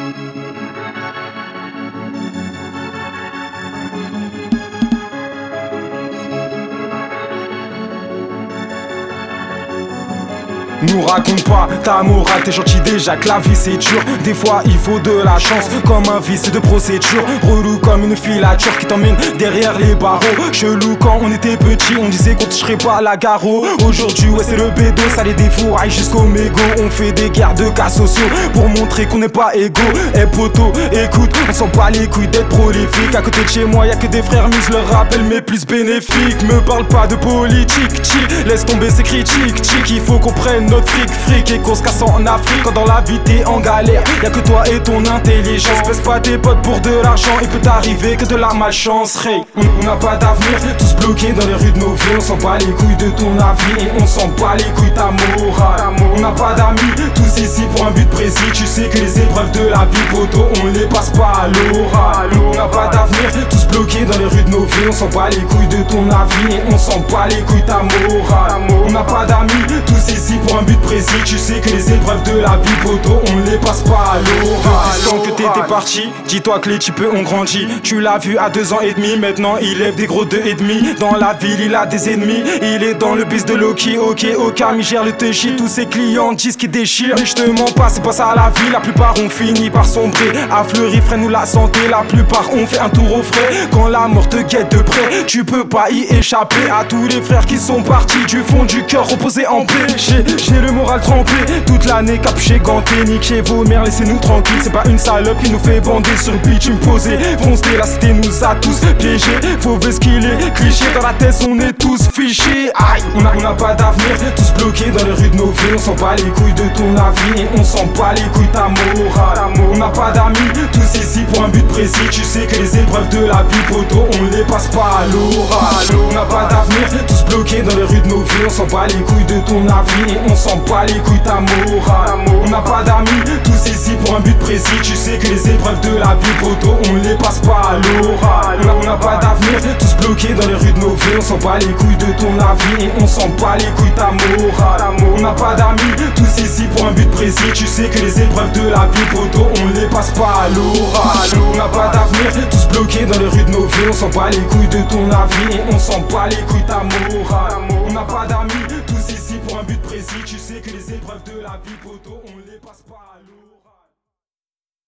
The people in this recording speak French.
Nous raconte pas ta morale, t'es gentil déjà que la vie c'est dur. Des fois il faut de la chance, comme un vice de procédure. Relou comme une filature qui t'emmène derrière les barreaux. Chelou quand on était petit, on disait qu'on toucherait pas la garo. Aujourd'hui ouais c'est le bédo, ça les défouraille jusqu'au mégot. On fait des guerres de cas sociaux pour montrer qu'on n'est pas égaux. Eh poto, écoute, on s'en bat les couilles d'être prolifique. À côté de chez moi y'a que des frères mus, leur rappel mais plus bénéfique. Me parle pas de politique, chill, laisse tomber ces critiques. Chic, il faut qu'on prenne notre fric et qu'on se casse en Afrique. Quand dans la vie t'es en galère, y'a que toi et ton intelligence. Baisse pas tes potes pour de l'argent, il peut t'arriver que de la malchance. Hey, on n'a pas d'avenir, tous bloqués dans les rues de nos villes. On s'en bat les couilles de ton avis et on s'en bat les couilles ta morale. On n'a pas d'amis, tous ici pour un but précis. Tu sais que les épreuves de la vie poto, on les passe pas à l'oral. On n'a pas d'avenir, tous bloqués dans les rues de nos villes. On s'en bat les couilles de ton avis et on s'en bat les couilles ta morale. On n'a pas d'amis, tous ici pour un but précis. Tu sais que les épreuves de la vie poto, on les passe pas à l'oral. Tant que t'étais parti, dis-toi que les types ont grandi. Tu l'as vu à 2 ans et demi, maintenant il lève des gros 2,5. Dans la ville il a des ennemis, il est dans le biz de Loki. Ok, Okami gère le touchy, tous ses clients disent qu'il déchire. Mais je te mens pas, c'est pas ça la vie, la plupart ont fini par sombrer. À Fleury, freine-nous la santé, la plupart ont fait un tour au frais. Quand la mort te guette de près, tu peux pas y échapper. À tous les frères qui sont partis du fond du cœur, reposés en paix. J'ai le moral trempé, toute l'année capuché, ganté, niqué vos mères, laissez-nous tranquilles. C'est pas une salope qui nous fait bander sur le bitume posé. Foncer, la cité nous a tous piégés. Faut vesquiller, cliché dans la tête, on est tous fichés. Aïe, on n'a pas d'avenir, tous bloqués dans les rues de nos villes. On s'en bat les couilles de ton avis et on s'en bat les couilles ta morale. On n'a pas d'amis, tous ici pour un but précis. Tu sais que les épreuves de la vie poto, on les passe pas à l'oral. On n'a pas d'avenir, tous bloqués dans les rues de nos villes. On s'en bat les couilles de ton avis et on s'en bat les couilles ta morale. On n'a pas d'amis, tous ici pour un but précis. Tu sais que les épreuves de la vie poto, on les passe pas à l'oral. On n'a pas d'avenir, tous bloqués dans les rues de nos villes. On s'en bat les couilles de ton avis et on s'en bat les couilles ta morale. On n'a pas d'amis, tous ici pour un but précis. Tu sais que les épreuves de la vie poto, on les passe pas à l'oral. On n'a pas d'avenir, tous bloqués dans les rues de nos villes. On s'en bat les couilles de ton avis et on s'en bat les couilles ta morale. On n'a pas d'amis, tous ici pour un but précis. Tu sais que les épreuves de la vie poto